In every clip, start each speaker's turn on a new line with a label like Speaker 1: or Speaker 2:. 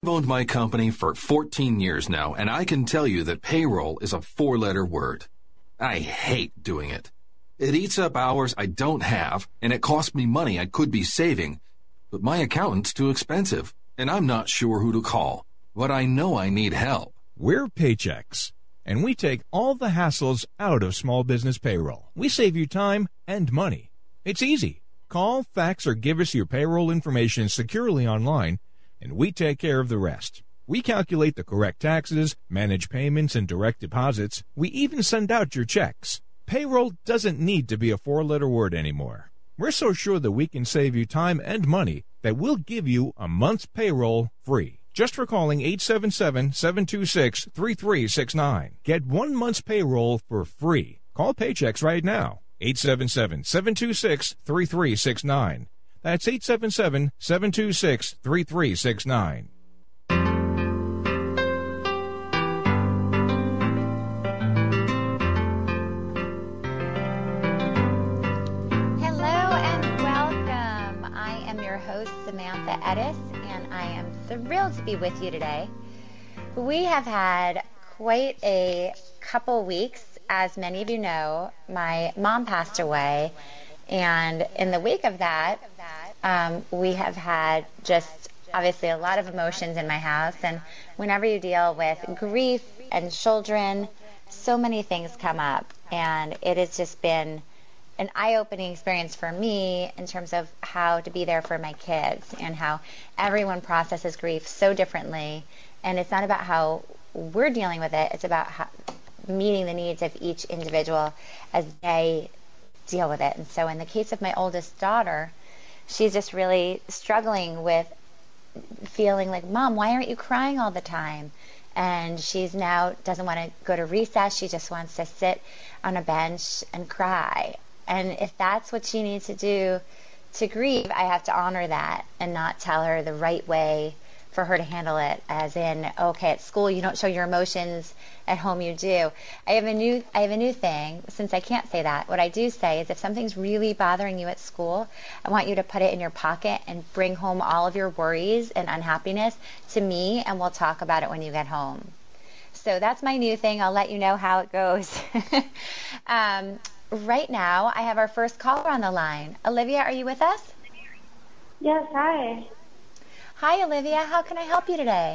Speaker 1: I've owned my company for 14 years now, and I can tell you that payroll is a 4-letter word. I hate doing it. It eats up hours I don't have, and it costs me money I could be saving. But my accountant's too expensive, and I'm not sure who to call. But I know I need help.
Speaker 2: We're Paychex, and we take all the hassles out of small business payroll. We save you time and money. It's easy. Call, fax, or give us your payroll information securely online, and we take care of the rest. We calculate the correct taxes, manage payments and direct deposits. We even send out your checks. Payroll doesn't need to be a 4-letter word anymore. We're so sure that we can save you time and money that we'll give you a month's payroll free. Just for calling 877-726-3369. Get 1 month's payroll for free. Call Paychex right now. 877-726-3369. That's 877-726-3369.
Speaker 3: Hello and welcome. I am your host, Samantha Edis, and I am thrilled to be with you today. We have had quite a couple weeks. As many of you know, my mom passed away, and in the wake of that, we have had just obviously a lot of emotions in my house. And whenever you deal with grief and children, so many things come up, and it has just been an eye-opening experience for me in terms of how to be there for my kids and how everyone processes grief so differently. And it's not about how we're dealing with it, it's about how meeting the needs of each individual as they deal with it. And so in the case of my oldest daughter, she's just really struggling with feeling like, Mom, why aren't you crying all the time? And she's now doesn't want to go to recess. She just wants to sit on a bench and cry. And if that's what she needs to do to grieve, I have to honor that and not tell her the right way for her to handle it, as in, okay, at school you don't show your emotions, at home you do. I have a new thing, since I can't say that. What I do say is if something's really bothering you at school, I want you to put it in your pocket and bring home all of your worries and unhappiness to me, and we'll talk about it when you get home. So that's my new thing. I'll let you know how it goes. Right now, I have our first caller on the line. Olivia, are you with us?
Speaker 4: Yes, hi.
Speaker 3: Hi, Olivia. How can I help you today?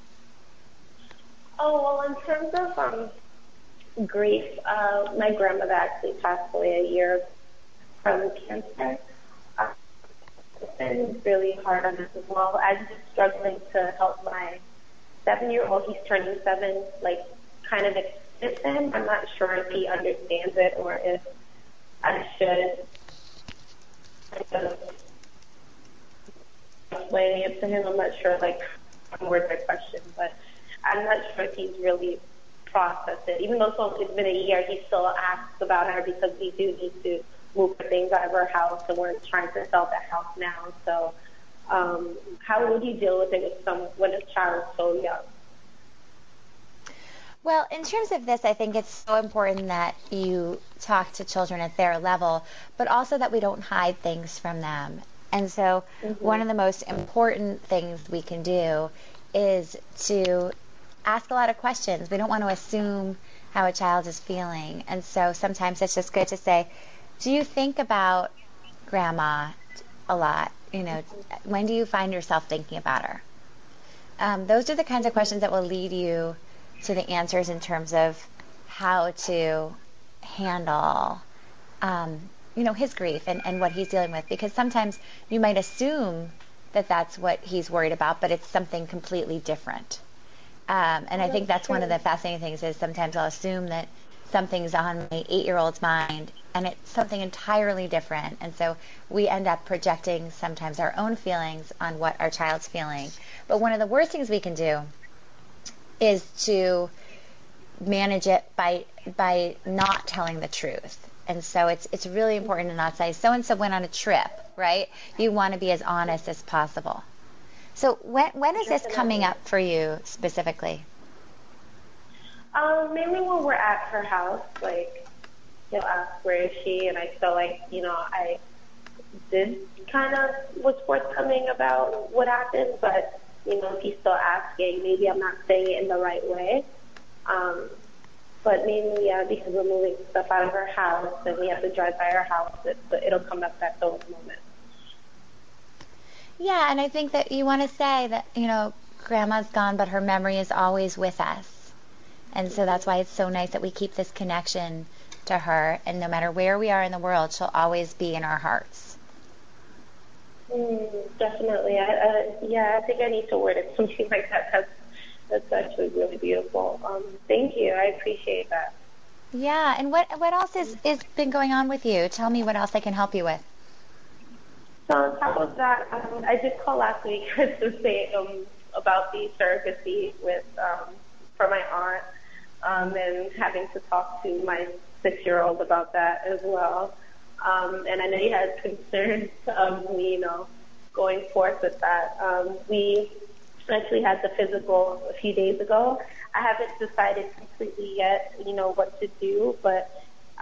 Speaker 4: Oh, well, in terms of grief, my grandmother actually passed away a year from cancer. It's been really hard on us as well. I'm just struggling to help my 7-year-old. He's turning 7, kind of accept him. I'm not sure if he understands it or if I should explaining it to him. I'm not sure, word my question, but I'm not sure if he's really processed it. Even though it's been a year, he still asks about her because we do need to move things out of our house, and we're trying to sell the house now. So, how would you deal with it when a child is so young?
Speaker 3: Well, in terms of this, I think it's so important that you talk to children at their level, but also that we don't hide things from them. And so one of the most important things we can do is to ask a lot of questions. We don't want to assume how a child is feeling. And so sometimes it's just good to say, do you think about Grandma a lot? When do you find yourself thinking about her? Those are the kinds of questions that will lead you to the answers in terms of how to handle his grief and what he's dealing with, because sometimes you might assume that that's what he's worried about, but it's something completely different. And I think that's one of the fascinating things is sometimes I'll assume that something's on my 8-year-old's mind and it's something entirely different. And so we end up projecting sometimes our own feelings on what our child's feeling. But one of the worst things we can do is to manage it by not telling the truth. And so it's really important to not say, so-and-so went on a trip, right? You want to be as honest as possible. So when is this coming up for you specifically?
Speaker 4: Mainly when we're at her house, he'll ask, where is she? And I feel like, I did kind of was forthcoming about what happened, but if he's still asking, maybe I'm not saying it in the right way. But mainly, because we're moving stuff out of her house and we have to drive by her house, it'll come up at those moments.
Speaker 3: Yeah, and I think that you want to say that, Grandma's gone, but her memory is always with us. And so that's why it's so nice that we keep this connection to her. And no matter where we are in the world, she'll always be in our hearts.
Speaker 4: Definitely. I think I need to word it something like that. That's actually really beautiful. Thank you. I appreciate that.
Speaker 3: Yeah, and what else is been going on with you? Tell me what else I can help you with.
Speaker 4: So on top of that, I did call last week to say about the surrogacy for my aunt, and having to talk to my 6-year-old about that as well. And I know you had concerns of me, going forth with that. We actually had the physical a few days ago. I haven't decided completely yet, what to do, but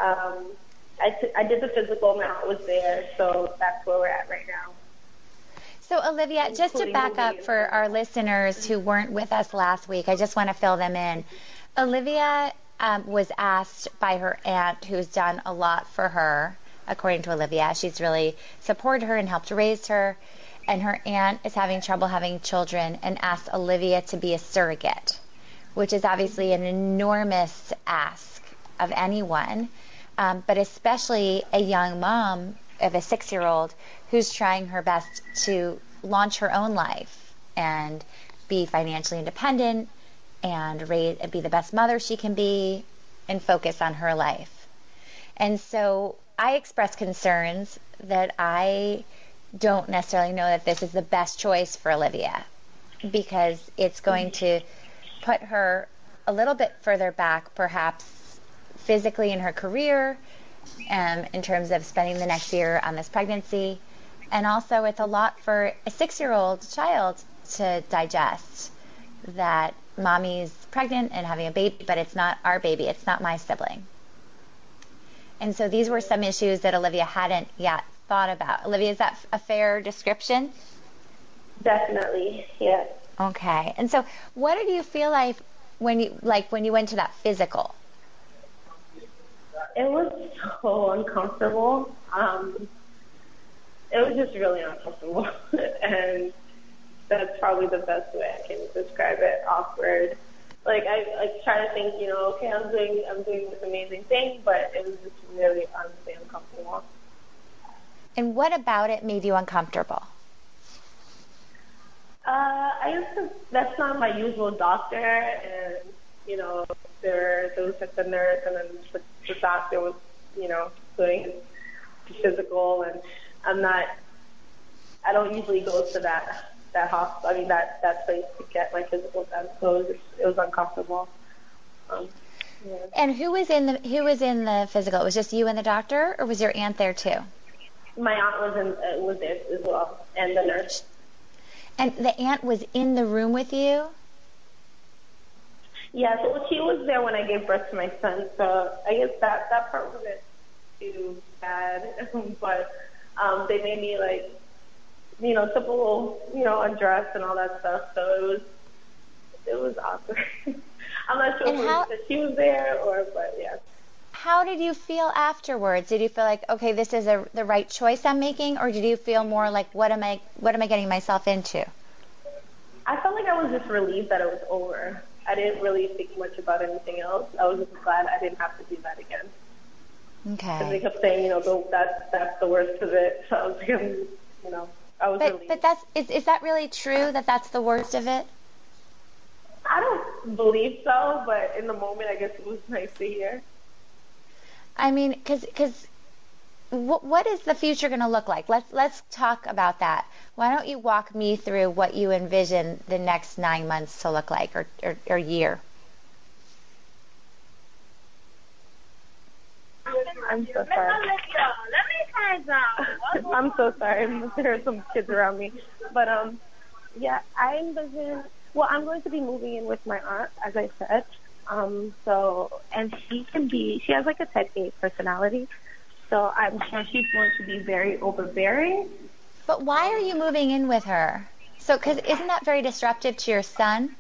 Speaker 4: I did the physical and I was there, so that's where we're at right now.
Speaker 3: So, Olivia, just to back up for our listeners who weren't with us last week, I just want to fill them in. Olivia was asked by her aunt, who's done a lot for her, according to Olivia. She's really supported her and helped raise her. And her aunt is having trouble having children and asked Olivia to be a surrogate, which is obviously an enormous ask of anyone, but especially a young mom of a 6-year-old who's trying her best to launch her own life and be financially independent and be the best mother she can be and focus on her life. And so I expressed concerns that I don't necessarily know that this is the best choice for Olivia, because it's going to put her a little bit further back, perhaps physically in her career, in terms of spending the next year on this pregnancy. And also it's a lot for a 6-year-old child to digest, that mommy's pregnant and having a baby, but it's not our baby, it's not my sibling. And so these were some issues that Olivia hadn't yet thought about. Olivia, is that a fair description?
Speaker 4: Definitely, yes.
Speaker 3: Okay. And so what did you feel like when you went to that physical?
Speaker 4: It was so uncomfortable. It was just really uncomfortable. And that's probably the best way I can describe it. Awkward. I try to think, okay, I'm doing this amazing thing, but it was just really honestly uncomfortable.
Speaker 3: And what about it made you uncomfortable?
Speaker 4: That's not my usual doctor, and there was just a nurse, and then the doctor was, doing the physical, and I don't usually go to that hospital. I mean that place to get my physical done, so it was uncomfortable. Yeah.
Speaker 3: And who was in the physical? It was just you and the doctor, or was your aunt there too?
Speaker 4: My aunt was there as well, and the nurse.
Speaker 3: And the aunt was in the room with you?
Speaker 4: Yeah, so she was there when I gave birth to my son, so I guess that part wasn't too bad. But they made me simple, undress and all that stuff, so it was awkward. I'm not sure if she was there but yeah.
Speaker 3: How did you feel afterwards? Did you feel like, okay, this is the right choice I'm making, or did you feel more like, what am I getting myself into?
Speaker 4: I felt like I was just relieved that it was over. I didn't really think much about anything else. I was just glad I didn't have to do that again.
Speaker 3: Okay.
Speaker 4: Because they kept saying, that's the worst of it. So I was like, I was relieved.
Speaker 3: But is that really true, that that's the worst of it?
Speaker 4: I don't believe so, but in the moment, I guess it was nice to hear.
Speaker 3: I mean, because what is the future going to look like? Let's talk about that. Why don't you walk me through what you envision the next 9 months to look like, or year?
Speaker 4: I'm so sorry. I'm so sorry. There are some kids around me. But, yeah, I envision... Well, I'm going to be moving in with my aunt, as I said. And she has like a type A personality. So I'm sure she's going to be very overbearing.
Speaker 3: But why are you moving in with her? So, because isn't that very disruptive to your son?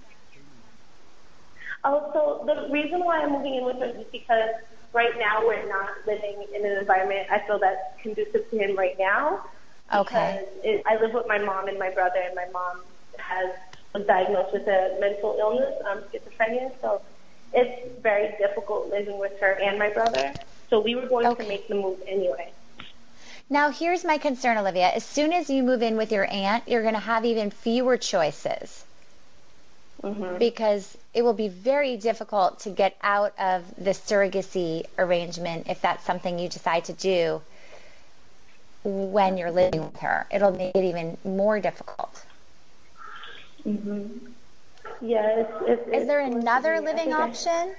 Speaker 4: Oh, so the reason why I'm moving in with him is because right now we're not living in an environment I feel that's conducive to him right now.
Speaker 3: Okay.
Speaker 4: Because I live with my mom and my brother, and my mom was diagnosed with a mental illness, schizophrenia, so it's very difficult living with her and my brother. So we were going to make the move anyway.
Speaker 3: Now, here's my concern, Olivia. As soon as you move in with your aunt, you're going to have even fewer choices. Mm-hmm. Because it will be very difficult to get out of the surrogacy arrangement if that's something you decide to do when you're living with her. It'll make it even more difficult.
Speaker 4: Mm-hmm. Yeah.
Speaker 3: Is there another living option?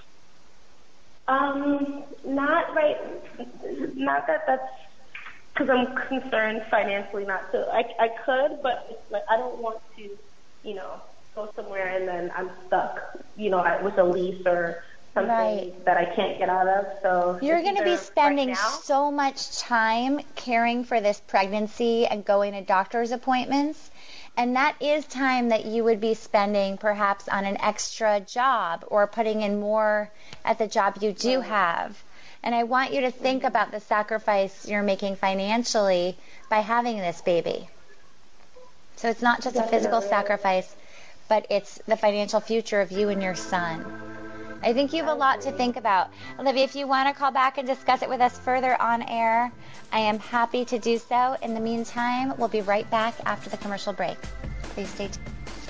Speaker 4: Not right. Not that's because I'm concerned financially. Not to. I could, but it's like I don't want to, go somewhere and then I'm stuck, with a lease or something that I can't get out of. So
Speaker 3: you're going to be spending so much time caring for this pregnancy and going to doctor's appointments. And that is time that you would be spending perhaps on an extra job or putting in more at the job you do have. And I want you to think about the sacrifice you're making financially by having this baby. So it's not just a physical sacrifice, but it's the financial future of you and your son. I think you have a lot to think about. Olivia, if you want to call back and discuss it with us further on air, I am happy to do so. In the meantime, we'll be right back after the commercial break. Please stay tuned.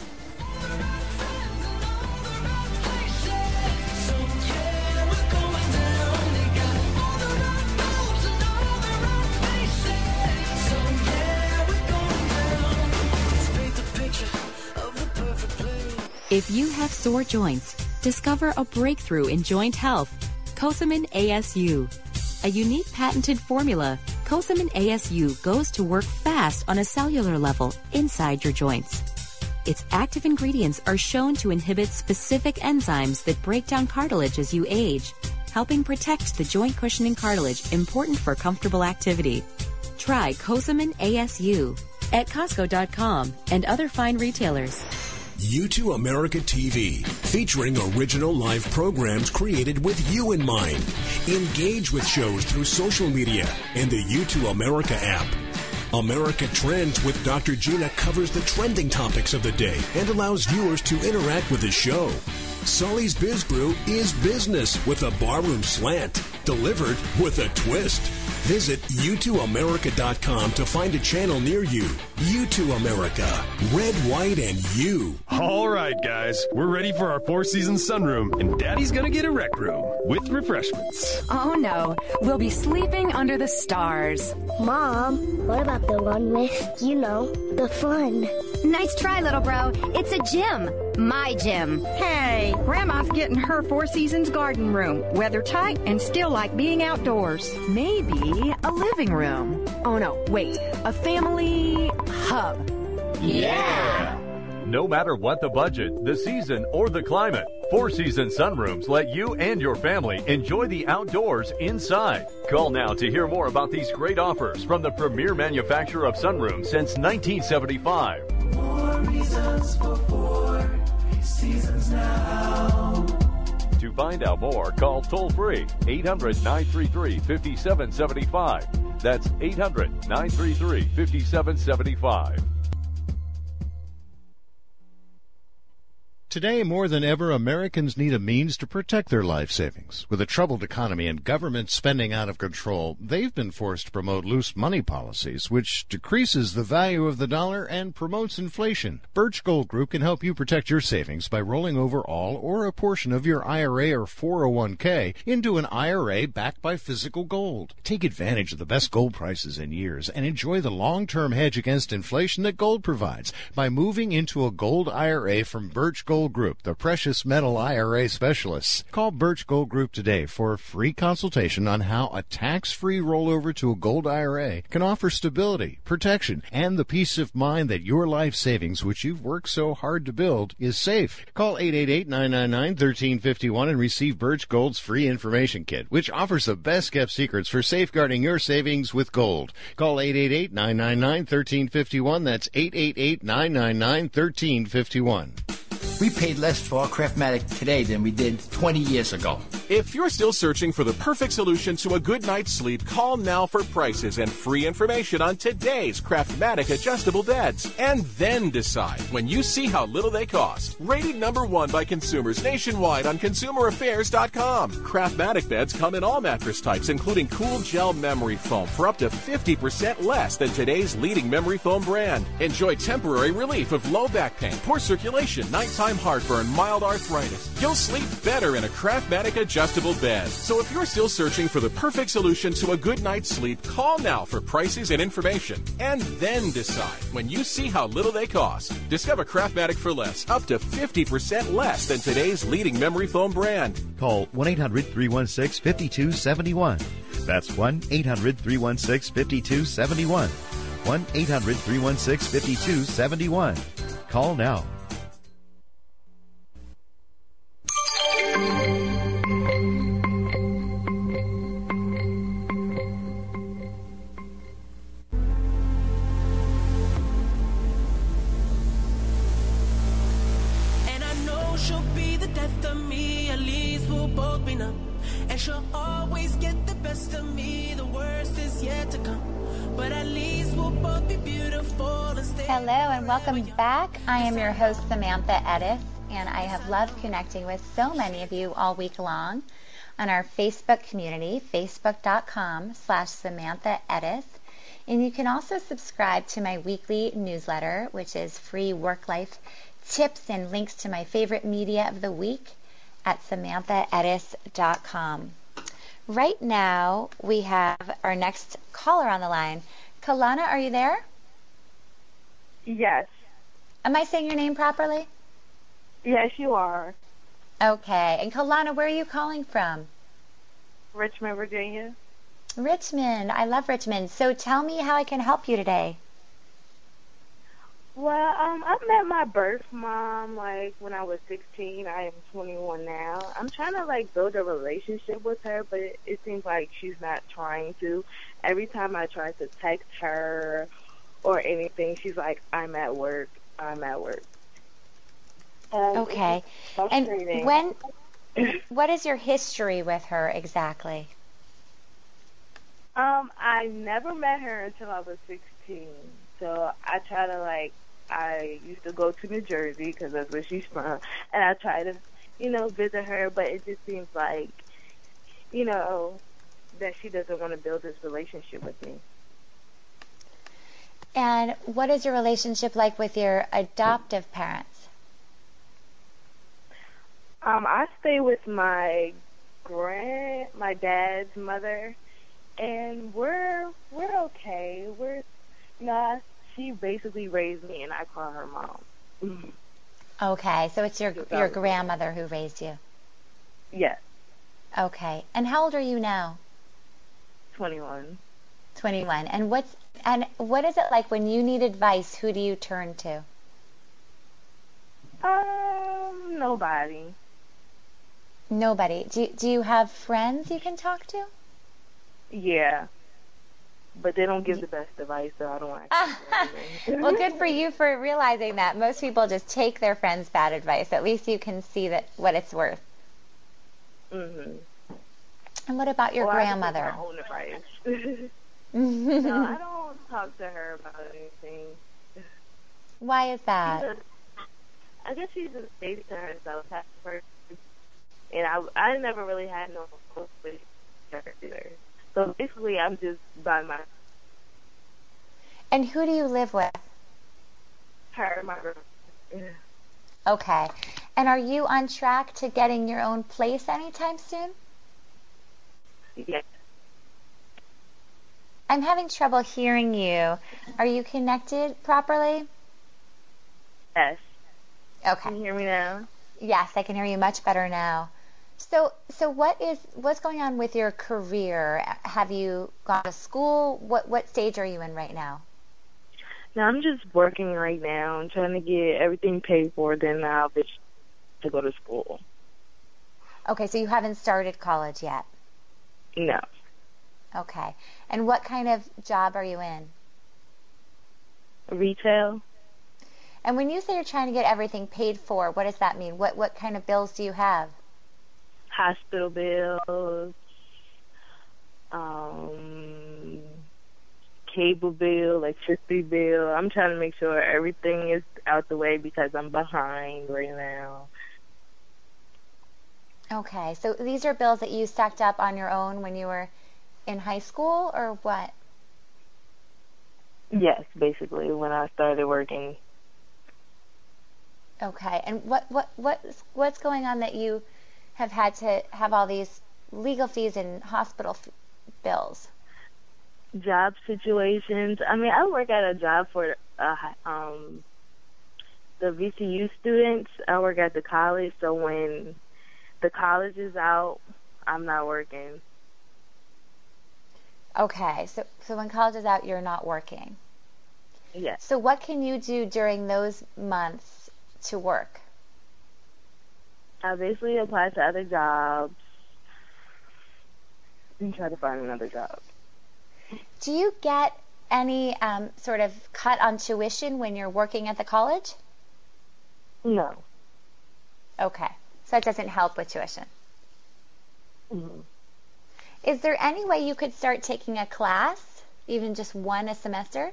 Speaker 5: If you have sore joints, discover a breakthrough in joint health. Cosamin ASU. A unique patented formula, Cosamin ASU goes to work fast on a cellular level inside your joints. Its active ingredients are shown to inhibit specific enzymes that break down cartilage as you age, helping protect the joint cushioning cartilage important for comfortable activity. Try Cosamin ASU at Costco.com and other fine retailers.
Speaker 6: U2 America TV, featuring original live programs created with you in mind. Engage with shows through social media and the U2 America app. America Trends with Dr. Gina covers the trending topics of the day and allows viewers to interact with the show. Sully's Biz Brew is business with a barroom slant, delivered with a twist. Visit U2America.com to find a channel near you. U2 America. Red, white, and you.
Speaker 7: All right, guys. We're ready for our four-season sunroom, and Daddy's going to get a rec room with refreshments.
Speaker 8: Oh, no. We'll be sleeping under the stars.
Speaker 9: Mom, what about the one with, the fun?
Speaker 10: Nice try, little bro. It's a gym. My gym.
Speaker 11: Hey, Grandma's getting her Four Seasons garden room. Weather tight and still like being outdoors.
Speaker 8: Maybe a living room. Oh, no, wait. A family hub.
Speaker 10: Yeah!
Speaker 12: No matter what the budget, the season, or the climate, Four Seasons Sunrooms let you and your family enjoy the outdoors inside. Call now to hear more about these great offers from the premier manufacturer of sunrooms since 1975.
Speaker 13: 4 reasons for 4 seasons now.
Speaker 12: To find out more, call toll-free 800-933-5775. That's 800-933-5775.
Speaker 14: Today, more than ever, Americans need a means to protect their life savings. With a troubled economy and government spending out of control, they've been forced to promote loose money policies, which decreases the value of the dollar and promotes inflation. Birch Gold Group can help you protect your savings by rolling over all or a portion of your IRA or 401k into an IRA backed by physical gold. Take advantage of the best gold prices in years and enjoy the long-term hedge against inflation that gold provides by moving into a gold IRA from Birch Gold Gold Group, the precious metal IRA specialists. Call Birch Gold Group today for a free consultation on how a tax-free rollover to a gold IRA can offer stability, protection, and the peace of mind that your life savings, which you've worked so hard to build, is safe. Call 888-999-1351 and receive Birch Gold's free information kit, which offers the best-kept secrets for safeguarding your savings with gold. Call 888-999-1351. That's 888-999-1351.
Speaker 15: We paid less for our Craftmatic today than we did 20 years ago.
Speaker 16: If you're still searching for the perfect solution to a good night's sleep, call now for prices and free information on today's Craftmatic adjustable beds. And then decide when you see how little they cost. Rated #1 by consumers nationwide on ConsumerAffairs.com. Craftmatic beds come in all mattress types, including cool gel memory foam for up to 50% less than today's leading memory foam brand. Enjoy temporary relief of low back pain, poor circulation, nighttime heartburn, mild arthritis. You'll sleep better in a Craftmatic adjustable bed. So if you're still searching for the perfect solution to a good night's sleep, call now for prices and information. And then decide when you see how little they cost. Discover Craftmatic for less, up to 50% less than today's leading memory foam brand.
Speaker 17: Call 1-800-316-5271. That's 1-800-316-5271. 1-800-316-5271. Call now.
Speaker 13: And she'll always get the best of me. The worst is yet to come, but at least we'll both be beautiful and stay.
Speaker 3: Hello and welcome back. I am your host, Samantha Edis, and I have loved connecting with so many of you all week long on our Facebook community, facebook.com/Samantha Edis. And you can also subscribe to my weekly newsletter, which is free work-life tips and links to my favorite media of the week at SamanthaEdis.com. Right now, we have our next caller on the line. Kalana, are you there?
Speaker 18: Yes.
Speaker 3: Am I saying your name properly?
Speaker 18: Yes, you are.
Speaker 3: Okay. And Kalana, where are you calling from?
Speaker 18: Richmond, Virginia.
Speaker 3: Richmond. I love Richmond. So tell me how I can help you today.
Speaker 18: Well, I met my birth mom, when I was 16. I am 21 now. I'm trying to, build a relationship with her, but it seems like she's not trying to. Every time I try to text her or anything, she's like, I'm at work.
Speaker 3: Okay. And what is your history with her exactly?
Speaker 18: I never met her until I was 16. So I try to, I used to go to New Jersey because that's where she's from, and I try to, visit her, but it just seems like, that she doesn't want to build this relationship with me.
Speaker 3: And what is your relationship like with your adoptive parents?
Speaker 18: I stay with my dad's mother, and we're okay. She basically raised me, and I call her mom.
Speaker 3: Okay, so it's your grandmother who raised you.
Speaker 18: Yes.
Speaker 3: Okay, and how old are you now?
Speaker 18: 21.
Speaker 3: 21. And what is it like when you need advice? Who do you turn to?
Speaker 18: Nobody.
Speaker 3: Nobody. Do you have friends you can talk to?
Speaker 18: Yeah. But they don't give the best advice, so I don't actually.
Speaker 3: Well, good for you for realizing that. Most people just take their friends' bad advice. At least you can see what it's worth.
Speaker 18: Mhm.
Speaker 3: And what about your grandmother?
Speaker 18: I take my own advice. No, I don't talk to her about anything.
Speaker 3: Why is that?
Speaker 18: I guess she's a state to herself, type of person. And I never really had no close with her either. So basically, I'm just by myself.
Speaker 3: And who do you live with?
Speaker 18: Her, my girl.
Speaker 3: Okay. And are you on track to getting your own place anytime soon?
Speaker 18: Yes.
Speaker 3: I'm having trouble hearing you. Are you connected properly?
Speaker 18: Yes.
Speaker 3: Okay.
Speaker 18: Can you hear me now?
Speaker 3: Yes, I can hear you much better now. So what's going on with your career? Have you gone to school? What stage are you in right now?
Speaker 18: Now I'm just working right now and trying to get everything paid for. Then I'll be to go to school.
Speaker 3: Okay, so you haven't started college yet?
Speaker 18: No.
Speaker 3: Okay. And what kind of job are you in?
Speaker 18: Retail.
Speaker 3: And when you say you're trying to get everything paid for, what does that mean? What kind of bills do you have?
Speaker 18: Hospital bills, cable bill, electricity bill. I'm trying to make sure everything is out the way because I'm behind right now.
Speaker 3: Okay, so these are bills that you stacked up on your own when you were in high school, or what?
Speaker 18: Yes, basically, when I started working.
Speaker 3: Okay, and what's going on that you have had to have all these legal fees and hospital bills?
Speaker 18: Job situations. I mean, I work at a job for the VCU students. I work at the college, so when the college is out, I'm not working.
Speaker 3: Okay, so when college is out, you're not working.
Speaker 18: Yes.
Speaker 3: So what can you do during those months to work?
Speaker 18: I basically apply to other jobs and try to find another job.
Speaker 3: Do you get any sort of cut on tuition when you're working at the college?
Speaker 18: No.
Speaker 3: Okay, so that doesn't help with tuition.
Speaker 18: Mm-hmm.
Speaker 3: Is there any way you could start taking a class, even just one a semester?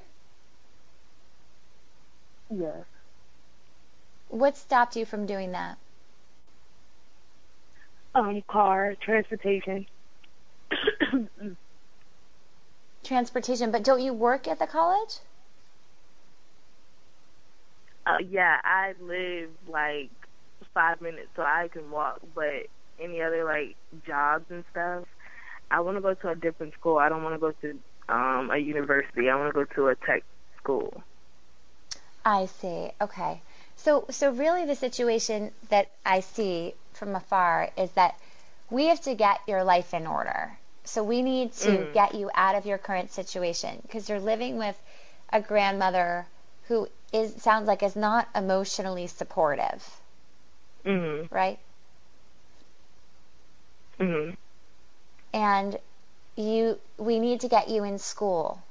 Speaker 18: Yes.
Speaker 3: What stopped you from doing that?
Speaker 18: Car, transportation.
Speaker 3: Transportation, but don't you work at the college?
Speaker 18: Yeah, I live like 5 minutes, so I can walk, but any other like jobs and stuff, I want to go to a different school. I don't want to go to a university. I want to go to a tech school.
Speaker 3: I see. Okay. So really the situation that I see from afar is that we have to get your life in order. So we need to get you out of your current situation because you're living with a grandmother who sounds like is not emotionally supportive.
Speaker 18: Mm-hmm.
Speaker 3: Right?
Speaker 18: Mm-hmm.
Speaker 3: And we need to get you in school.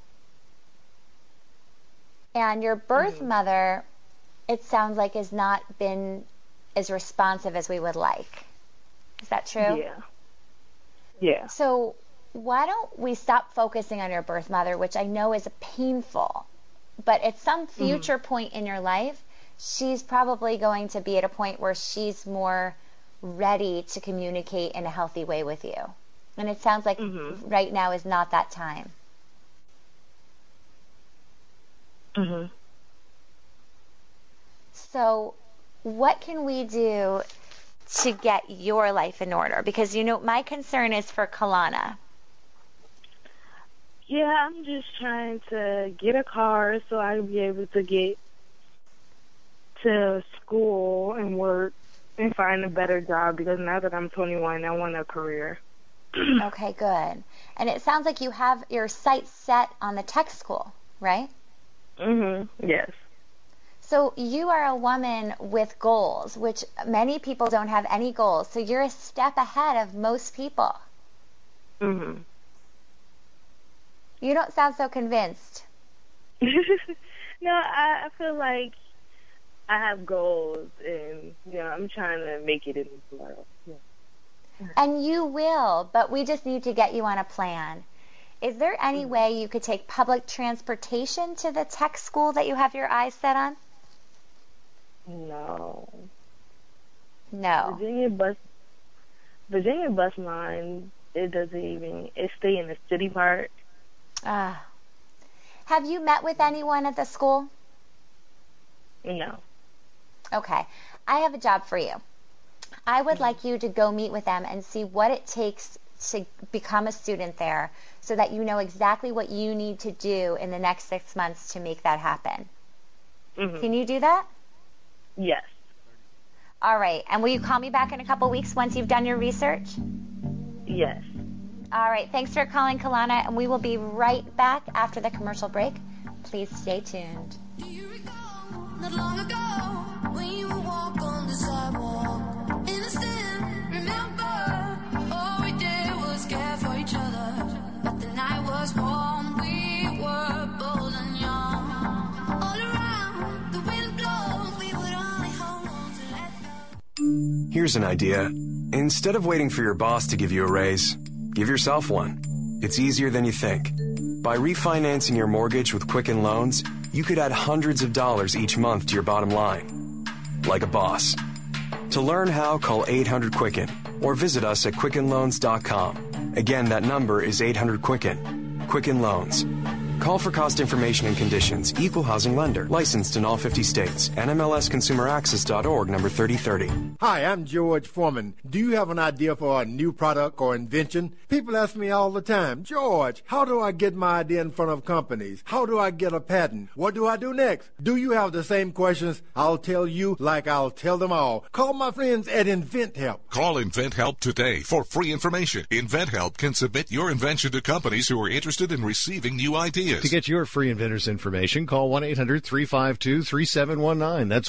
Speaker 3: And your birth mother, it sounds like, has not been as responsive as we would like. Is that true?
Speaker 18: Yeah. Yeah.
Speaker 3: So why don't we stop focusing on your birth mother, which I know is painful, but at some future point in your life, she's probably going to be at a point where she's more ready to communicate in a healthy way with you. And it sounds like right now is not that time.
Speaker 18: Mm-hmm.
Speaker 3: So what can we do to get your life in order? Because, my concern is for Kalana.
Speaker 18: Yeah, I'm just trying to get a car so I can be able to get to school and work and find a better job because now that I'm 21, I want a career.
Speaker 3: Okay, good. And it sounds like you have your sights set on the tech school, right?
Speaker 18: Yes.
Speaker 3: So you are a woman with goals, which many people don't have any goals. So you're a step ahead of most people. You don't sound so convinced.
Speaker 18: No, I feel like I have goals, and I'm trying to make it in this world. Yeah.
Speaker 3: And you will, but we just need to get you on a plan. Is there any way you could take public transportation to the tech school that you have your eyes set on?
Speaker 18: No. Virginia bus line, it stay in the city part.
Speaker 3: Have you met with anyone at the school?
Speaker 18: No.
Speaker 3: Okay. I have a job for you. I would like you to go meet with them and see what it takes to become a student there so that you know exactly what you need to do in the next 6 months to make that happen. Can you do that?
Speaker 18: Yes.
Speaker 3: All All right. And will you call me back in a couple weeks once you've done your research?
Speaker 18: Yes.
Speaker 3: All right. Thanks for calling, Kalana, and we will be right back after the commercial break. Please stay tuned.
Speaker 13: Not long ago, when you would walk on the sidewalk, innocent, remember, all we did was care for each other, but the night was warm, we were bold and young, all around, the wind blows, we would only hold on to let go.
Speaker 19: Here's an idea. Instead of waiting for your boss to give you a raise, give yourself one. It's easier than you think. By refinancing your mortgage with Quicken Loans, you could add hundreds of dollars each month to your bottom line. Like a boss. To learn how, call 800-QUICKEN or visit us at QuickenLoans.com. Again, that number is 800-QUICKEN. Quicken Loans. Call for cost information and conditions. Equal housing lender. Licensed in all 50 states. NMLSConsumerAccess.org, number 3030.
Speaker 20: Hi, I'm George Foreman. Do you have an idea for a new product or invention? People ask me all the time, George, how do I get my idea in front of companies? How do I get a patent? What do I do next? Do you have the same questions? I'll tell you like I'll tell them all. Call my friends at InventHelp.
Speaker 21: Call InventHelp today for free information. InventHelp can submit your invention to companies who are interested in receiving new ideas.
Speaker 14: To get your free inventor's information, call 1-800-352-3719. That's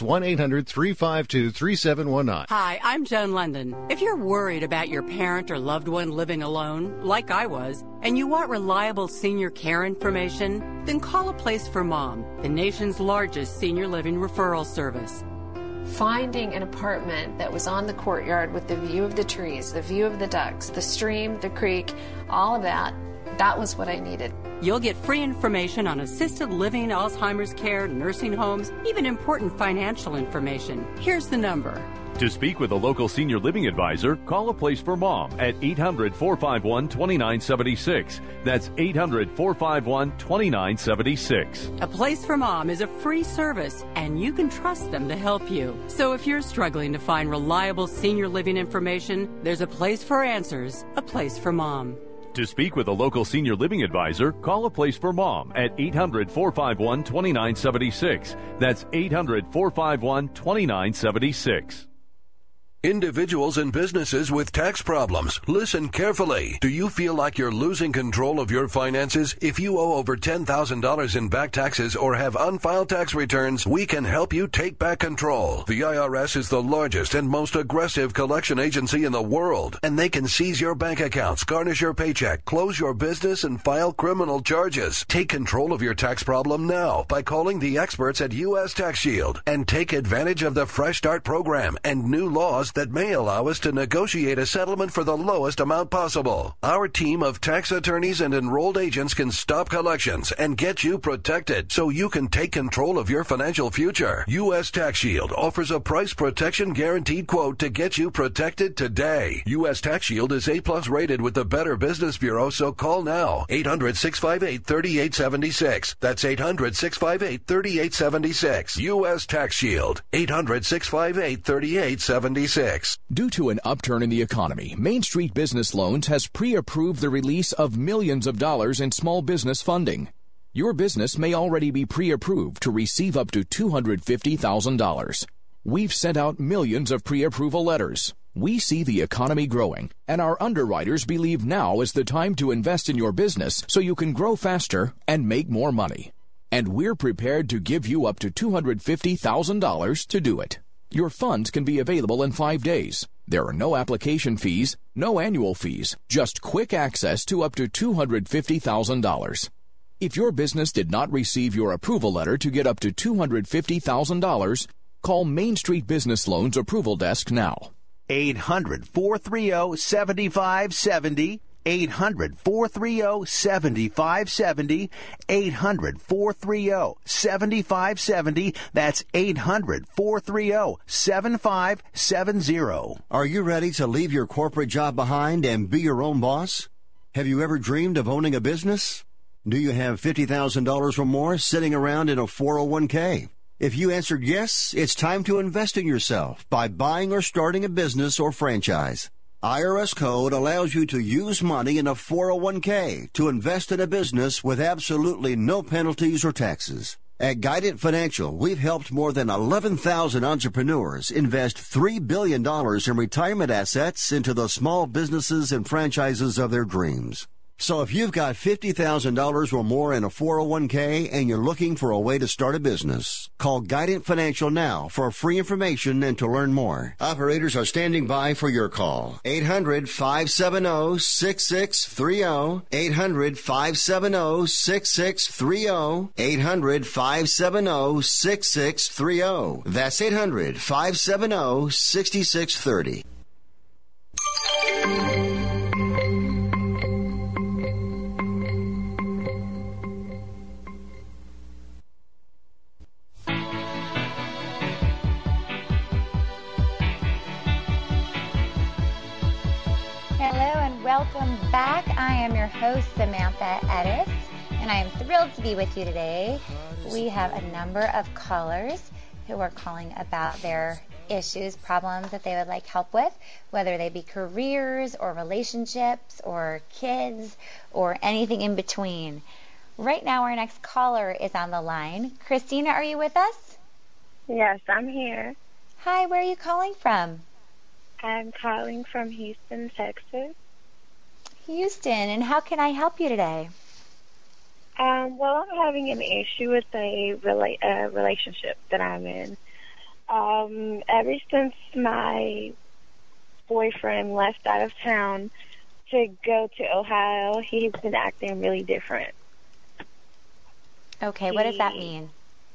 Speaker 14: 1-800-352-3719.
Speaker 22: Hi, I'm Joan London. If you're worried about your parent or loved one living alone, like I was, and you want reliable senior care information, then call A Place for Mom, the nation's largest senior living referral service.
Speaker 23: Finding an apartment that was on the courtyard with the view of the trees, the view of the ducks, the stream, the creek, all of that, that was what I needed.
Speaker 22: You'll get free information on assisted living, Alzheimer's care, nursing homes, even important financial information. Here's the number.
Speaker 12: To speak with a local senior living advisor, call A Place for Mom at 800-451-2976. That's 800-451-2976.
Speaker 22: A Place for Mom is a free service, and you can trust them to help you. So if you're struggling to find reliable senior living information, there's a place for answers, A Place for Mom.
Speaker 12: To speak with a local senior living advisor, call A Place for Mom at 800-451-2976. That's 800-451-2976.
Speaker 24: Individuals and businesses with tax problems, listen carefully. Do you feel like you're losing control of your finances? If you owe over $10,000 in back taxes or have unfiled tax returns, we can help you take back control. The IRS is the largest and most aggressive collection agency in the world, and they can seize your bank accounts, garnish your paycheck, close your business, and file criminal charges. Take control of your tax problem now by calling the experts at U.S. Tax Shield and take advantage of the Fresh Start program and new laws that may allow us to negotiate a settlement for the lowest amount possible. Our team of tax attorneys and enrolled agents can stop collections and get you protected so you can take control of your financial future. U.S. Tax Shield offers a price protection guaranteed quote to get you protected today. U.S. Tax Shield is A+ rated with the Better Business Bureau, so call now. 800-658-3876. That's 800-658-3876. U.S. Tax Shield. 800-658-3876.
Speaker 25: Due to an upturn in the economy, Main Street Business Loans has pre-approved the release of millions of dollars in small business funding. Your business may already be pre-approved to receive up to $250,000. We've sent out millions of pre-approval letters. We see the economy growing, and our underwriters believe now is the time to invest in your business so you can grow faster and make more money. And we're prepared to give you up to $250,000 to do it. Your funds can be available in 5 days. There are no application fees, no annual fees, just quick access to up to $250,000. If your business did not receive your approval letter to get up to $250,000, call Main Street Business Loans Approval Desk now.
Speaker 26: 800-430-7570. 800-430-7570. 800-430-7570. That's 800-430-7570.
Speaker 27: Are you ready to leave your corporate job behind and be your own boss? Have you ever dreamed of owning a business? Do you have $50,000 or more sitting around in a 401k? If you answered yes, it's time to invest in yourself by buying or starting a business or franchise. IRS code allows you to use money in a 401k to invest in a business with absolutely no penalties or taxes. At Guidant Financial, we've helped more than 11,000 entrepreneurs invest $3 billion in retirement assets into the small businesses and franchises of their dreams. So if you've got $50,000 or more in a 401k and you're looking for a way to start a business, call Guidant Financial now for free information and to learn more. Operators are standing by for your call. 800-570-6630. 800-570-6630. 800-570-6630. That's 800-570-6630.
Speaker 3: Welcome back. I am your host, Samantha Edis, and I am thrilled to be with you today. We have a number of callers who are calling about their issues, problems that they would like help with, whether they be careers or relationships or kids or anything in between. Right now, our next caller is on the line. Christina, are you with us?
Speaker 1: Yes, I'm here.
Speaker 3: Hi, where are you calling from?
Speaker 1: I'm calling from Houston, Texas.
Speaker 3: Houston, and how can I help you today?
Speaker 1: Well, I'm having an issue with a relationship that I'm in. Ever since my boyfriend left out of town to go to Ohio, he's been acting really different.
Speaker 3: Okay, what does that mean?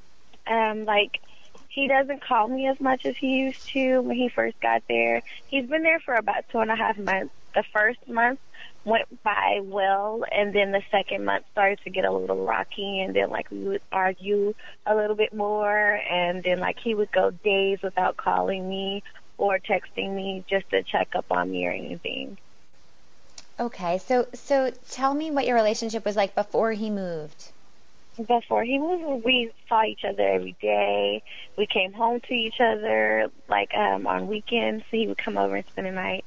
Speaker 1: He doesn't call me as much as he used to when he first got there. He's been there for about 2.5 months. The first month went by well, and then the second month started to get a little rocky, and then we would argue a little bit more, and then he would go days without calling me or texting me just to check up on me or anything.
Speaker 3: Okay, so tell me what your relationship was like before he moved.
Speaker 1: Before he moved, we saw each other every day. We came home to each other on weekends. So he would come over and spend the night.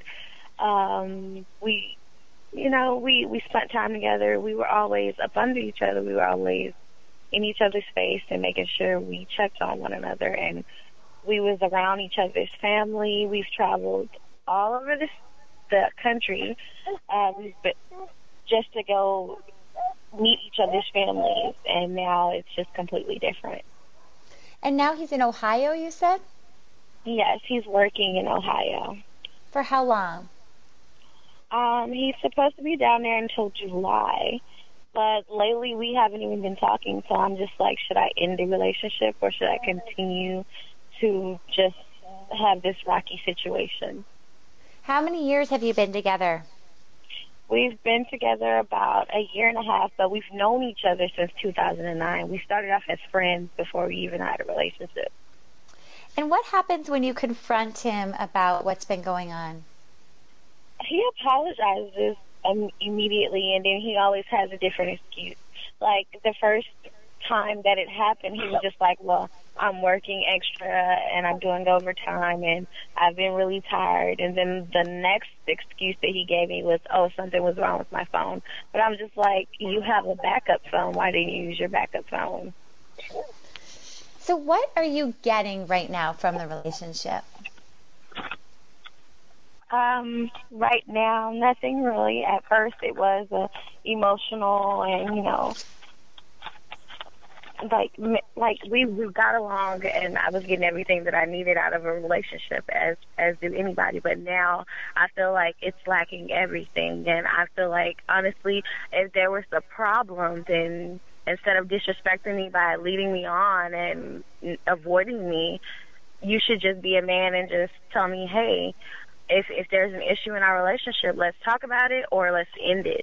Speaker 1: We spent time together. We were always up under each other. We were always in each other's face and making sure we checked on one another. And we was around each other's family. We've traveled all over the country just to go meet each other's families. And now it's just completely different.
Speaker 3: And now he's in Ohio, you said?
Speaker 1: Yes, he's working in Ohio.
Speaker 3: For how long?
Speaker 1: He's supposed to be down there until July, but lately we haven't even been talking, so I'm just should I end the relationship or should I continue to just have this rocky situation?
Speaker 3: How many years have you been together?
Speaker 1: We've been together about 1.5 years, but we've known each other since 2009. We started off as friends before we even had a relationship.
Speaker 3: And what happens when you confront him about what's been going on?
Speaker 1: He apologizes immediately, and then he always has a different excuse. The first time that it happened, he was just well, I'm working extra, and I'm doing overtime, and I've been really tired. And then the next excuse that he gave me was, something was wrong with my phone. But I'm just you have a backup phone. Why didn't you use your backup phone?
Speaker 3: So what are you getting right now from the relationship?
Speaker 1: Right now, nothing really. At first, it was emotional, and we got along, and I was getting everything that I needed out of a relationship, as did anybody. But now, I feel it's lacking everything, and I feel honestly, if there was a problem, then instead of disrespecting me by leading me on and avoiding me, you should just be a man and just tell me, hey, if there's an issue in our relationship, let's talk about it or let's end it.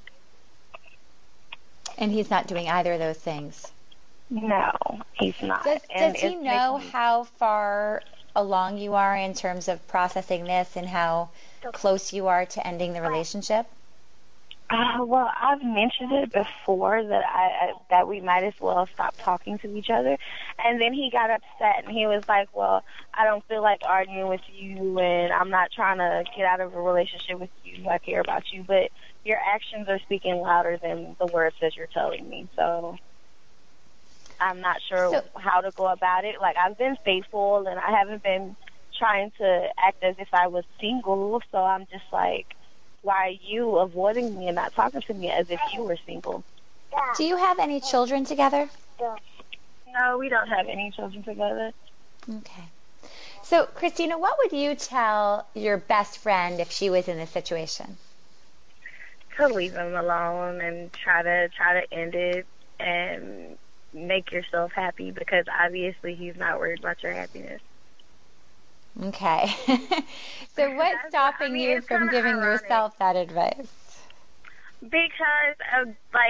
Speaker 3: And he's not doing either of those things?
Speaker 1: No, he's not.
Speaker 3: Does he know how far along you are in terms of processing this and how close you are to ending the relationship?
Speaker 1: Well, I've mentioned it before that we might as well stop talking to each other. And then he got upset and he was well, I don't feel like arguing with you, and I'm not trying to get out of a relationship with you. I care about you, but your actions are speaking louder than the words that you're telling me. So I'm not sure how to go about it. Like, I've been faithful, and I haven't been trying to act as if I was single, so I'm just like, why are you avoiding me and not talking to me as if you were single?
Speaker 3: Do you have any children together?
Speaker 1: No, we don't have any children together.
Speaker 3: Okay. So, Christina, what would you tell your best friend if she was in this situation?
Speaker 1: To leave him alone and try to end it and make yourself happy, because obviously he's not worried about your happiness.
Speaker 3: Okay. So what's stopping you from giving yourself that advice?
Speaker 1: Because,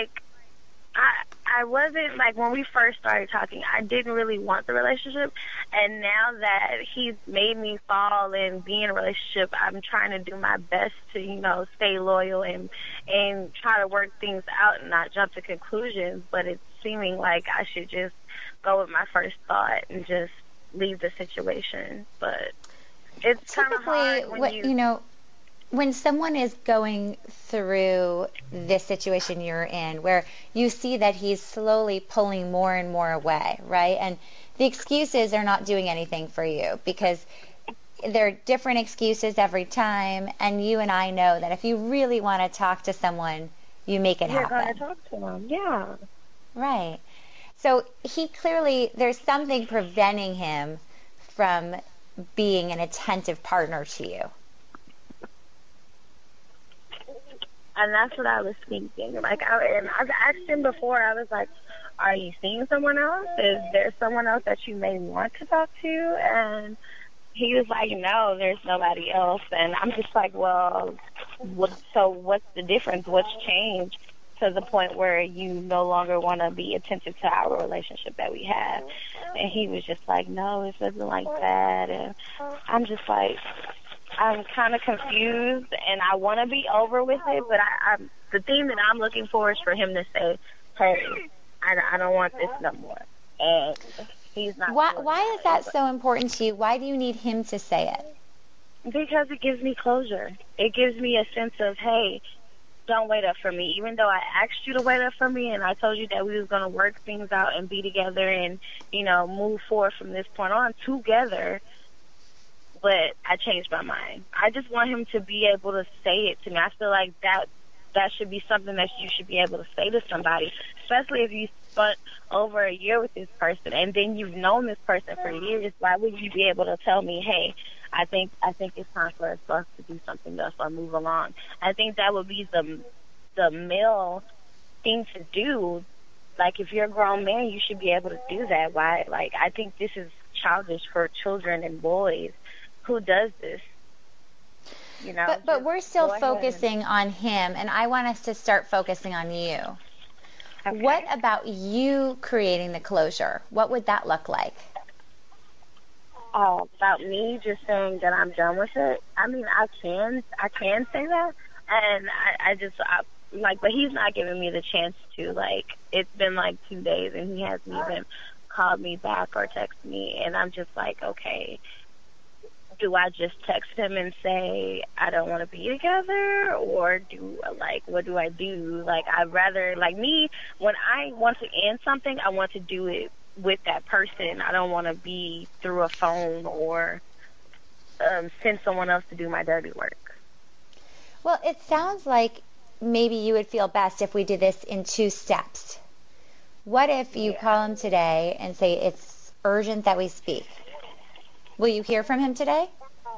Speaker 1: I wasn't, like, when we first started talking, I didn't really want the relationship. And now that he's made me fall and be in a relationship, I'm trying to do my best to, stay loyal and try to work things out and not jump to conclusions. But it's seeming like I should just go with my first thought and just leave the situation. But it's kind of hard
Speaker 3: when someone is going through this situation you're in, where you see that he's slowly pulling more and more away, right? And the excuses are not doing anything for you, because there are different excuses every time, and you and I know that if you really want to talk to someone, you make it happen.
Speaker 1: You're going to talk to him, yeah.
Speaker 3: Right. So he clearly, there's something preventing him from being an attentive partner to you.
Speaker 1: And that's what I was thinking. Like, I've asked him before, I was like, are you seeing someone else? Is there someone else that you may want to talk to? And he was like, no, there's nobody else. And I'm just like, well, so what's the difference? What's changed to the point where you no longer want to be attentive to our relationship that we have? And he was just like, no, it wasn't like that. And I'm just like, I'm kind of confused, and I want to be over with it, but the thing that I'm looking for is for him to say, hey, I don't want this no more. And he's not.
Speaker 3: Why is that so important to you? Why do you need him to say it?
Speaker 1: Because it gives me closure. It gives me a sense of, hey, don't wait up for me. Even though I asked you to wait up for me and I told you that we was going to work things out and be together and, move forward from this point on together, but I changed my mind. I just want him to be able to say it to me. I feel like that should be something that you should be able to say to somebody, especially if you spent over a year with this person and then you've known this person for years. Why would you be able to tell me, hey, I think it's time for us to do something else or move along? I think that would be the male thing to do. Like, if you're a grown man, you should be able to do that. Why? Like, I think this is childish for children and boys. Who does this?
Speaker 3: But we're still focusing on him, and I want us to start focusing on you. Okay. What about you creating the closure? What would that look like?
Speaker 1: About me just saying that I'm done with it. I mean, I can say that, and but he's not giving me the chance to. Like, it's been like 2 days, and he hasn't even called me back or texted me, and I'm just like, okay. Do I just text him and say I don't want to be together, or what do I do? Like, I'd rather, like, me, when I want to end something, I want to do it with that person. I don't want to be through a phone or send someone else to do my dirty work.
Speaker 3: Well, it sounds like maybe you would feel best if we did this in 2 steps. What if you call him today and say it's urgent that we speak? Will you hear from him today?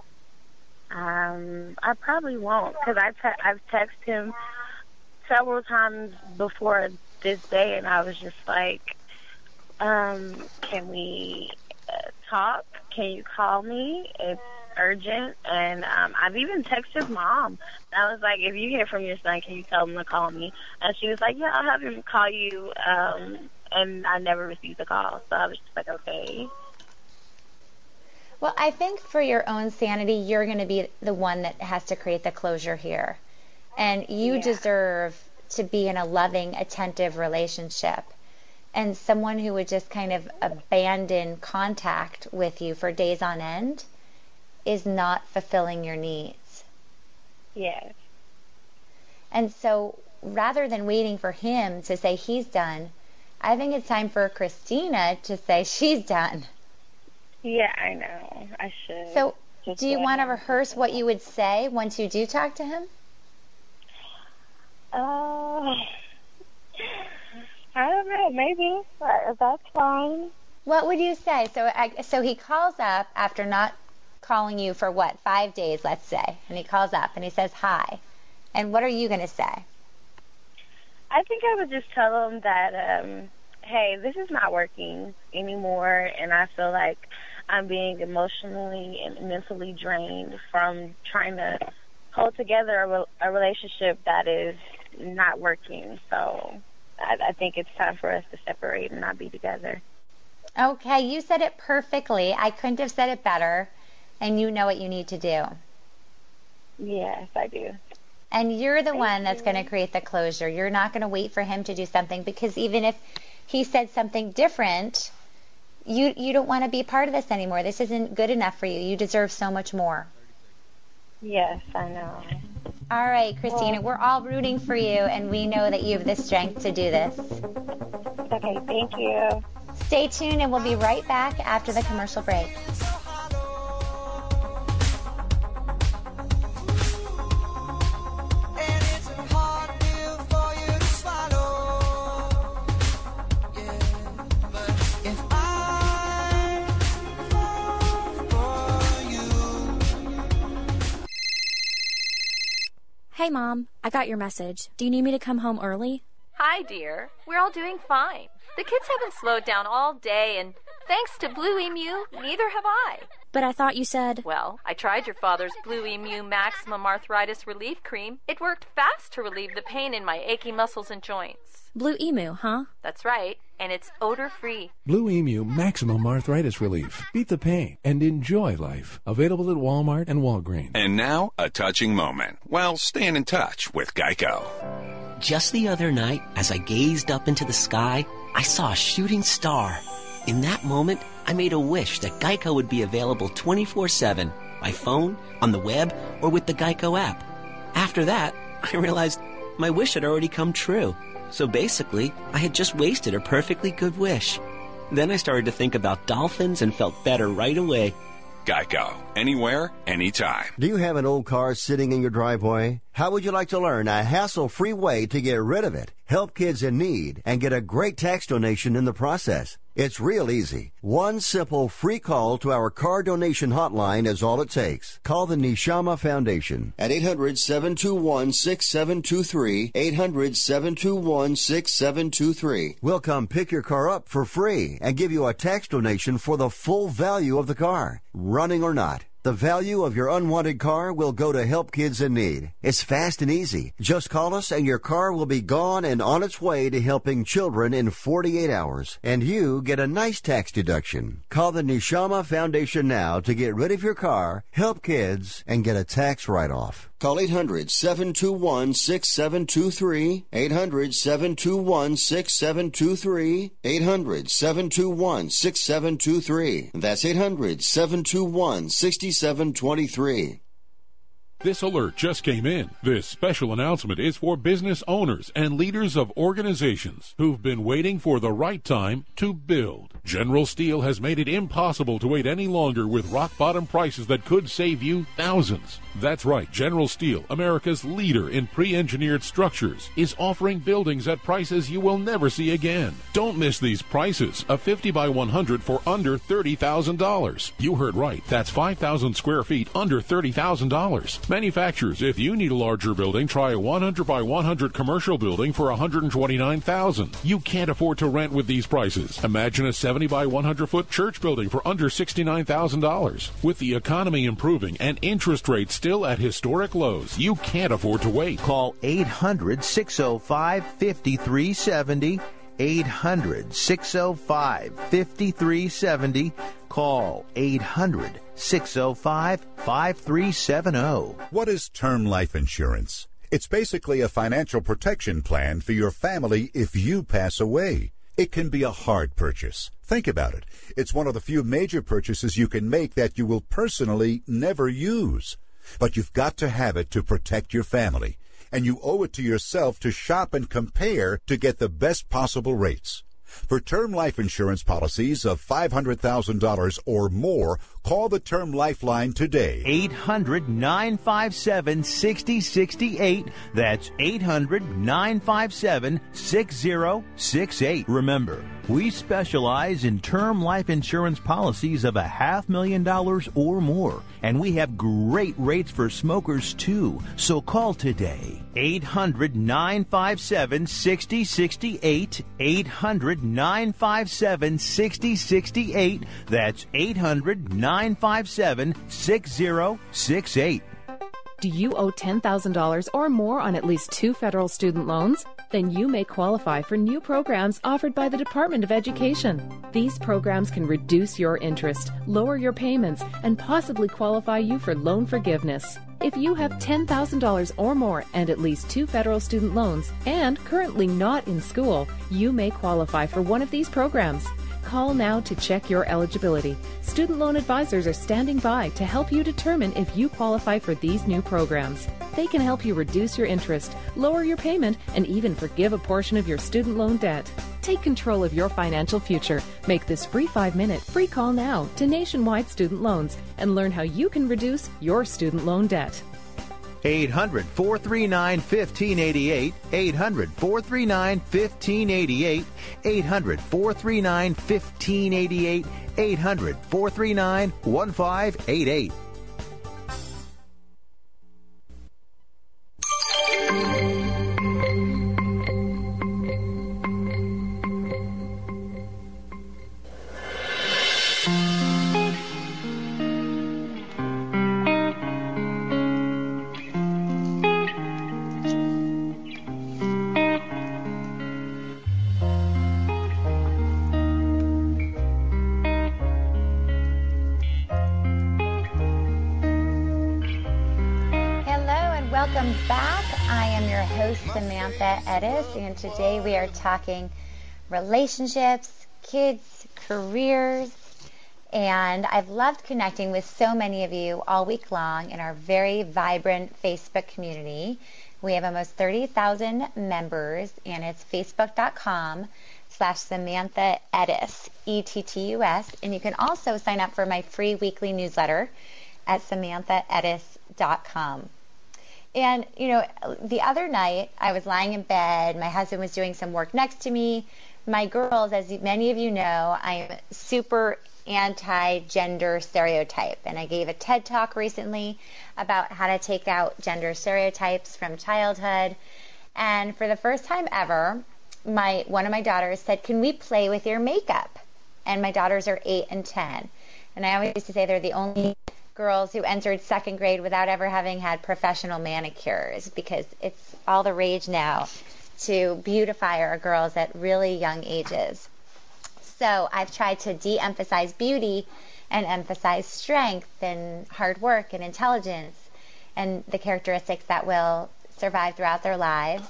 Speaker 1: I probably won't, because I've texted him several times before this day, and I was just like, can we talk? Can you call me? It's urgent. And I've even texted mom. I was like, if you hear from your son, can you tell him to call me? And she was like, yeah, I'll have him call you. And I never received a call, so I was just like, okay.
Speaker 3: Well, I think for your own sanity, you're going to be the one that has to create the closure here. And you deserve to be in a loving, attentive relationship. And someone who would just kind of abandon contact with you for days on end is not fulfilling your needs.
Speaker 1: Yes.
Speaker 3: And so rather than waiting for him to say he's done, I think it's time for Christina to say she's done.
Speaker 1: Yeah, I know. I should.
Speaker 3: So, do you want to rehearse what you would say once you do talk to him?
Speaker 1: I don't know. Maybe. That's fine.
Speaker 3: What would you say? So he calls up after not calling you for 5 days, let's say, and he calls up and he says hi. And what are you going to say?
Speaker 1: I think I would just tell him that, hey, this is not working anymore, and I feel like I'm being emotionally and mentally drained from trying to hold together a relationship that is not working. So I think it's time for us to separate and not be together.
Speaker 3: Okay, you said it perfectly. I couldn't have said it better, and you know what you need to do.
Speaker 1: Yes, I do.
Speaker 3: And you're the one that's going to create the closure. You're not going to wait for him to do something, because even if he said something different, you don't want to be part of this anymore. This isn't good enough for you. You deserve so much more.
Speaker 1: Yes, I know.
Speaker 3: All right, Christina, we're all rooting for you, and we know that you have the strength to do this.
Speaker 1: Okay, thank you.
Speaker 3: Stay tuned, and we'll be right back after the commercial break.
Speaker 2: Hey, Mom, I got your message. Do you need me to come home early?
Speaker 4: Hi, dear. We're all doing fine. The kids haven't slowed down all day, and thanks to Blue Emu, neither have I.
Speaker 2: But I thought you said...
Speaker 4: Well, I tried your father's Blue Emu Maximum Arthritis Relief Cream. It worked fast to relieve the pain in my achy muscles and joints.
Speaker 2: Blue Emu, huh?
Speaker 4: That's right, and it's odor-free.
Speaker 5: Blue Emu Maximum Arthritis Relief. Beat the pain and enjoy life. Available at Walmart and Walgreens.
Speaker 6: And now, a touching moment. Well, staying in touch with Geico.
Speaker 7: Just the other night, as I gazed up into the sky, I saw a shooting star. In that moment, I made a wish that Geico would be available 24/7, by phone, on the web, or with the Geico app. After that, I realized my wish had already come true. So basically, I had just wasted a perfectly good wish. Then I started to think about dolphins and felt better right away.
Speaker 6: Geico. Anywhere, anytime.
Speaker 27: Do you have an old car sitting in your driveway? How would you like to learn a hassle-free way to get rid of it, help kids in need, and get a great tax donation in the process? It's real easy. One simple free call to our car donation hotline is all it takes. Call the Neshama Foundation at 800-721-6723, 800-721-6723. We'll come pick your car up for free and give you a tax donation for the full value of the car, running or not. The value of your unwanted car will go to help kids in need. It's fast and easy. Just call us and your car will be gone and on its way to helping children in 48 hours. And you get a nice tax deduction. Call the Neshama Foundation now to get rid of your car, help kids, and get a tax write-off. Call 800-721-6723, 800-721-6723, 800-721-6723. That's 800-721-6723.
Speaker 9: This alert just came in. This special announcement is for business owners and leaders of organizations who've been waiting for the right time to build. General Steel has made it impossible to wait any longer with rock-bottom prices that could save you thousands. That's right, General Steel, America's leader in pre-engineered structures, is offering buildings at prices you will never see again. Don't miss these prices. A 50 by 100 for under $30,000. You heard right. That's 5,000 square feet under $30,000. Manufacturers, if you need a larger building, try a 100 by 100 commercial building for $129,000. You can't afford to rent with these prices. Imagine a 70 by 100 foot church building for under $69,000. With the economy improving and interest rates still at historic lows, you can't afford to wait.
Speaker 11: Call 800-605-5370. 800-605-5370. Call 800-605-5370.
Speaker 28: What is term life insurance? It's basically a financial protection plan for your family if you pass away. It can be a hard purchase. Think about it. It's one of the few major purchases you can make that you will personally never use. But you've got to have it to protect your family. And you owe it to yourself to shop and compare to get the best possible rates. For term life insurance policies of $500,000 or more, call the Term Lifeline today.
Speaker 26: 800-957-6068. That's 800-957-6068. Remember, we specialize in term life insurance policies of $500,000 or more, and we have great rates for smokers too. So call today. 800-957-6068. 800-957-6068. That's 800-957-6068.
Speaker 8: Do you owe $10,000 or more on at least 2 federal student loans? Then you may qualify for new programs offered by the Department of Education. These programs can reduce your interest, lower your payments, and possibly qualify you for loan forgiveness. If you have $10,000 or more and at least 2 federal student loans and currently not in school, you may qualify for one of these programs. Call now to check your eligibility. Student loan advisors are standing by to help you determine if you qualify for these new programs. They can help you reduce your interest, lower your payment, and even forgive a portion of your student loan debt. Take control of your financial future. Make this free 5-minute free call now to Nationwide Student Loans and learn how you can reduce your student loan debt.
Speaker 26: 800-439-1588, 800-439-1588, 800-439-1588, 800-439-1588.
Speaker 3: Welcome back. I am your host, Samantha Edis, and today we are talking relationships, kids, careers, and I've loved connecting with so many of you all week long in our very vibrant Facebook community. We have almost 30,000 members, and it's facebook.com/Samantha Edis, ETTUS, and you can also sign up for my free weekly newsletter at SamanthaEdis.com. And, you know, the other night I was lying in bed. My husband was doing some work next to me. My girls, as many of you know, I'm super anti-gender stereotype. And I gave a TED Talk recently about how to take out gender stereotypes from childhood. And for the first time ever, one of my daughters said, "Can we play with your makeup?" And my daughters are 8 and 10. And I always used to say they're the only girls who entered 2nd grade without ever having had professional manicures, because it's all the rage now to beautify our girls at really young ages. So I've tried to de-emphasize beauty and emphasize strength and hard work and intelligence and the characteristics that will survive throughout their lives,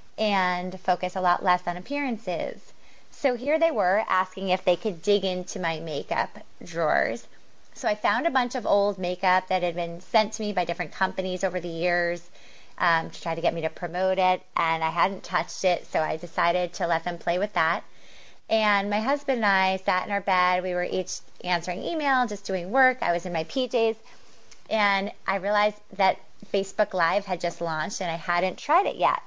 Speaker 3: and focus a lot less on appearances. So here they were asking if they could dig into my makeup drawers. So I found a bunch of old makeup that had been sent to me by different companies over the years to try to get me to promote it, and I hadn't touched it, so I decided to let them play with that. And my husband and I sat in our bed. We were each answering email, just doing work. I was in my PJs, and I realized that Facebook Live had just launched, and I hadn't tried it yet.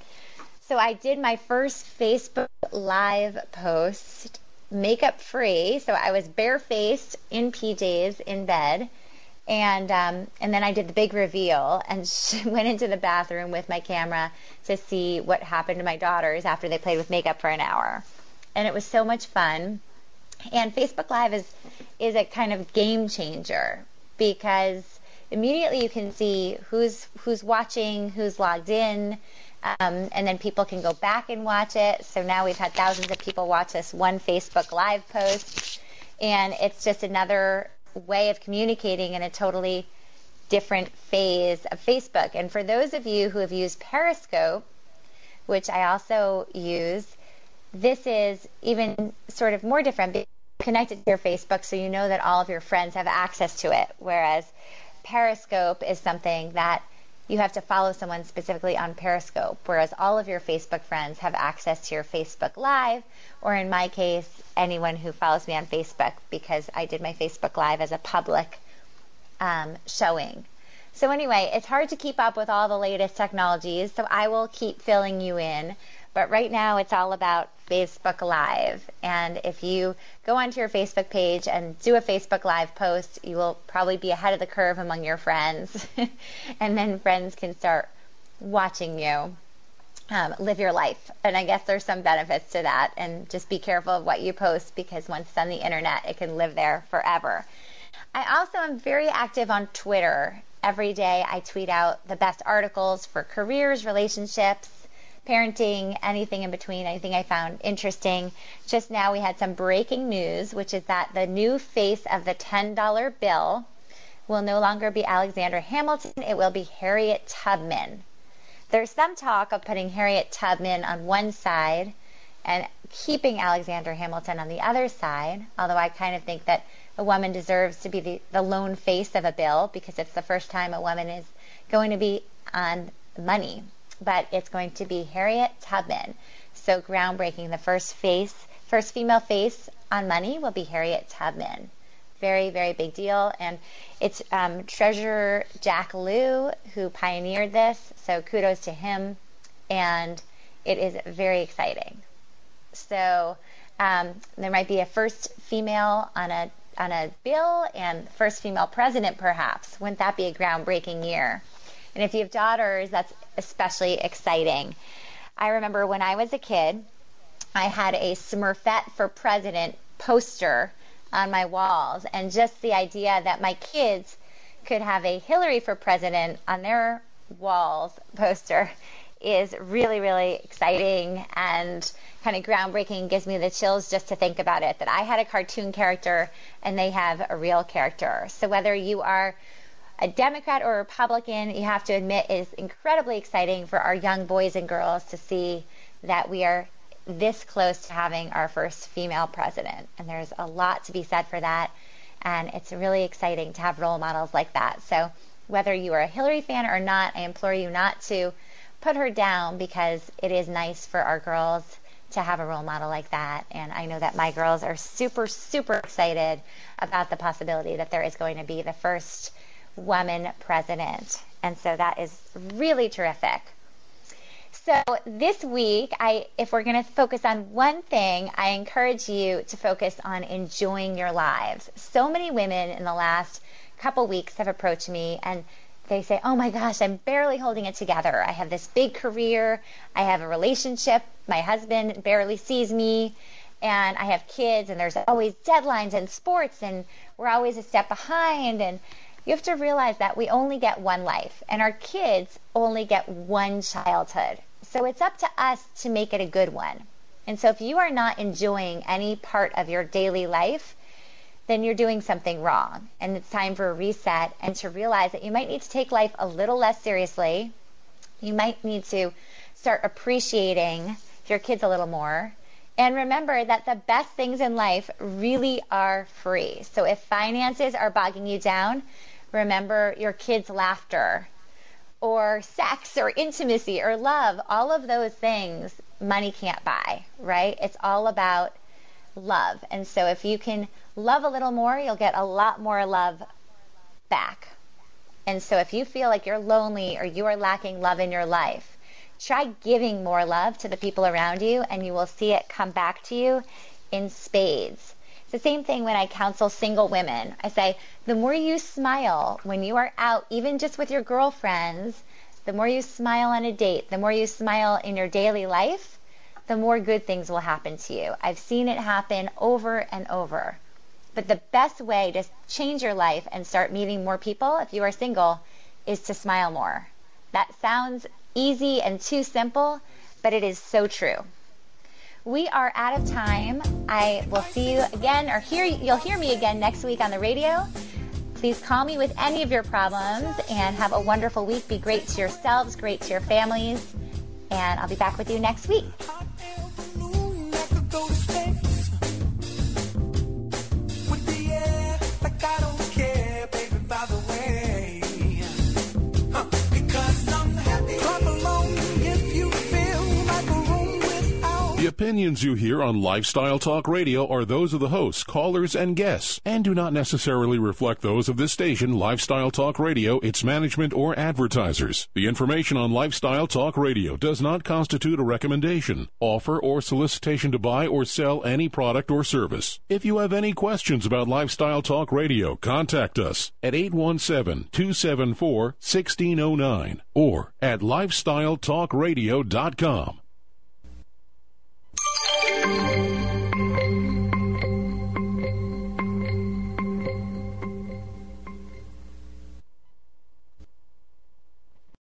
Speaker 3: So I did my first Facebook Live post makeup free. So I was barefaced in PJs in bed, and then I did the big reveal and went into the bathroom with my camera to see what happened to my daughters after they played with makeup for an hour. And it was so much fun. And Facebook Live is a kind of game changer, because immediately you can see who's watching, who's logged in. And then people can go back and watch it. So now we've had thousands of people watch this one Facebook Live post. And it's just another way of communicating in a totally different phase of Facebook. And for those of you who have used Periscope, which I also use, this is even sort of more different. Connected to your Facebook, so you know that all of your friends have access to it. Whereas Periscope is something that you have to follow someone specifically on Periscope, whereas all of your Facebook friends have access to your Facebook Live, or in my case, anyone who follows me on Facebook, because I did my Facebook Live as a public showing. So anyway, it's hard to keep up with all the latest technologies, so I will keep filling you in. But right now, it's all about Facebook Live. And if you go onto your Facebook page and do a Facebook Live post, you will probably be ahead of the curve among your friends. And then friends can start watching you live your life. And I guess there's some benefits to that. And just be careful of what you post, because once it's on the internet, it can live there forever. I also am very active on Twitter. Every day I tweet out the best articles for careers, relationships, parenting, anything in between, anything I found interesting. Just now we had some breaking news, which is that the new face of the $10 bill will no longer be Alexander Hamilton. It will be Harriet Tubman. There's some talk of putting Harriet Tubman on one side and keeping Alexander Hamilton on the other side, although I kind of think that a woman deserves to be the lone face of a bill, because it's the first time a woman is going to be on money. But it's going to be Harriet Tubman. So groundbreaking. The first female face on money will be Harriet Tubman. Very, very big deal. And it's Treasurer Jack Lew who pioneered this. So kudos to him. And it is very exciting. So there might be a first female on a bill, and first female president, perhaps. Wouldn't that be a groundbreaking year? And if you have daughters, that's especially exciting. I remember when I was a kid, I had a Smurfette for President poster on my walls, and just the idea that my kids could have a Hillary for President on their walls poster is really, really exciting and kind of groundbreaking. Gives me the chills just to think about it, that I had a cartoon character and they have a real character. So whether you are a Democrat or a Republican, you have to admit it is incredibly exciting for our young boys and girls to see that we are this close to having our first female president. And there's a lot to be said for that. And it's really exciting to have role models like that. So whether you are a Hillary fan or not, I implore you not to put her down, because it is nice for our girls to have a role model like that. And I know that my girls are super, super excited about the possibility that there is going to be the first woman president. And so that is really terrific. So this week, if we're going to focus on one thing, I encourage you to focus on enjoying your lives. So many women in the last couple weeks have approached me and they say, oh my gosh, I'm barely holding it together. I have this big career. I have a relationship. My husband barely sees me. And I have kids, and there's always deadlines and sports, and we're always a step behind. And you have to realize that we only get one life, and our kids only get one childhood. So it's up to us to make it a good one. And so if you are not enjoying any part of your daily life, then you're doing something wrong. And it's time for a reset and to realize that you might need to take life a little less seriously. You might need to start appreciating your kids a little more. And remember that the best things in life really are free. So if finances are bogging you down, remember your kids' laughter, or sex, or intimacy, or love. All of those things money can't buy, right? It's all about love. And so if you can love a little more, you'll get a lot more love back. And so if you feel like you're lonely or you are lacking love in your life, try giving more love to the people around you, and you will see it come back to you in spades. It's the same thing when I counsel single women. I say, the more you smile when you are out, even just with your girlfriends, the more you smile on a date, the more you smile in your daily life, the more good things will happen to you. I've seen it happen over and over. But the best way to change your life and start meeting more people, if you are single, is to smile more. That sounds easy and too simple, but it is so true. We are out of time. I will see you again, or you'll hear me again next week on the radio. Please call me with any of your problems, and have a wonderful week. Be great to yourselves, great to your families, and I'll be back with you next week.
Speaker 10: I don't care, baby, by the way. Because
Speaker 9: opinions you hear on Lifestyle Talk Radio are those of the hosts, callers, and guests, and do not necessarily reflect those of this station, Lifestyle Talk Radio, its management, or advertisers. The information on Lifestyle Talk Radio does not constitute a recommendation, offer, or solicitation to buy or sell any product or service. If you have any questions about Lifestyle Talk Radio, contact us at 817-274-1609 or at lifestyletalkradio.com.